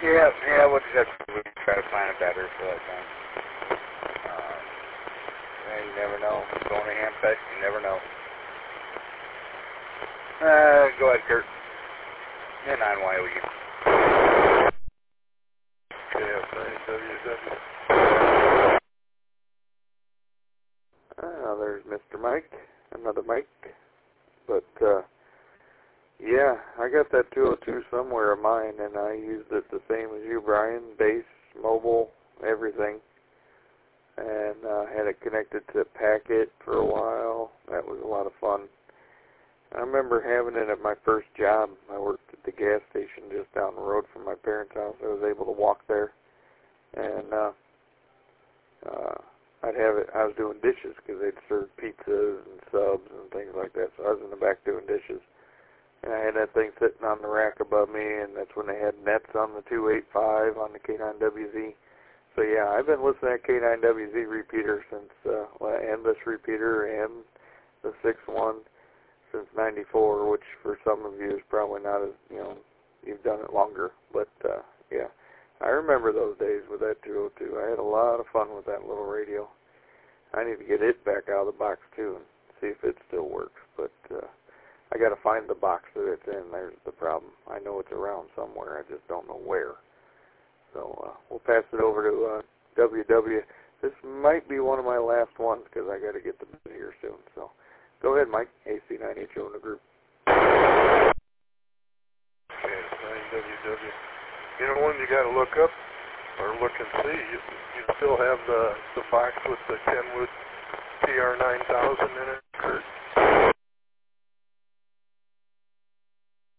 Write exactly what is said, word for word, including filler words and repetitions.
Yeah, yeah, we'll just have to we'll try to find a better for that time. Uh, yeah, you never know. Going to Hamfest, you never know. Uh, go ahead, Kurt. And nine Y O U. K F nine W W. Uh, there's Mister Mike, another Mike. But, uh, yeah, I got that two oh two somewhere of mine, and I used it the same as you, Brian. Bass, mobile, everything. And uh, had it connected to Packet for a while. That was a lot of fun. I remember having it at my first job. I worked at the gas station just down the road from my parents' house. I was able to walk there, and uh, uh, I'd have it. I was doing dishes because they'd serve pizzas and subs and things like that. So I was in the back doing dishes, and I had that thing sitting on the rack above me. And that's when they had nets on the two eighty-five on the K nine W Z. So yeah, I've been listening to K nine W Z repeater since, uh, well, and this repeater and the six one. Since ninety-four, which for some of you is probably not as, you know, you've done it longer. But, uh, yeah, I remember those days with that two oh two. I had a lot of fun with that little radio. I need to get it back out of the box, too, and see if it still works. But uh, I got to find the box that it's in. There's the problem. I know it's around somewhere. I just don't know where. So uh, we'll pass it over to uh, W W. This might be one of my last ones because I got to get the bit here soon. So. Go ahead, Mike. A C nine H O in the group. K F nine W W. You know, one you got to look up or look and see. You, you still have the the box with the Kenwood P R nine thousand in it, Kurt?